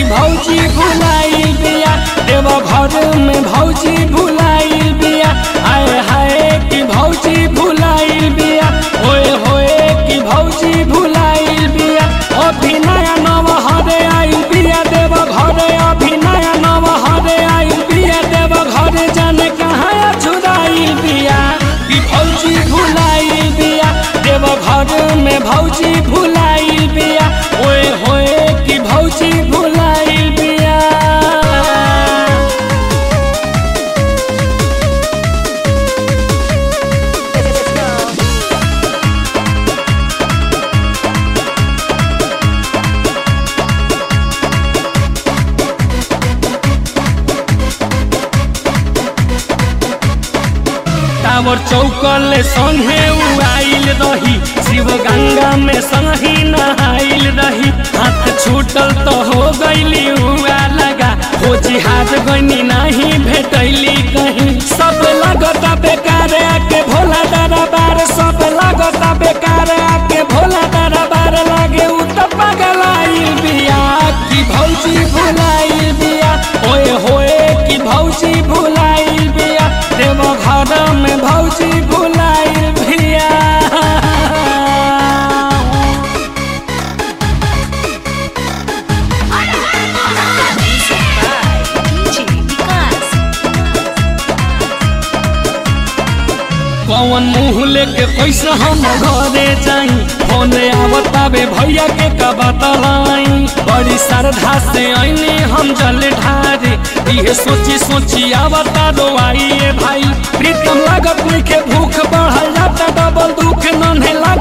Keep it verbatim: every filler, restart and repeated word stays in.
भौजी भुलाइल बिया देव घर में भौजी भुलाइल बिया आए हाय कि भौजी भुलाइल बिया ओए होए कि भौजी भुलाइल बिया अभी नया नव हरे आइल बिया देव घर अभी नया नव हरे आइल बिया देव घर जाने कहाँ छुड़ाइल बिया कि भौजी भुलाइल बिया देव घर में भौजी भुलाइल बिया ओए होए कि भौजी भुलाइल बिया। टावर चौकल संगे उड़ाइल रही शिव गंगा में संगी नहाइल रही हाथ छूटल तो हो गईली हुआ लगा हो जिहाज गनी नहीं भेटैली कहीं सब लगता बेकार आके भोला दरबार सब लगता बेकार आके भोला दरबार लागे उ तो पगलाइल बिया कि भौजी भुलाइल बिया ओए होए कि भौजी भुलाइल बिया देव घर में भौजी भुलाइल बिया। कौन मुँह लेके कैसे हम घरे जाई फोन आवताबे भैया के का बतलाई बड़ी श्रद्धा से आईने हम जल ढारे ये सोची सोची आवता रोआइए भाई प्रीतम लागत नहीं के भूख बढ़ल जाता डबल दुख नन्हे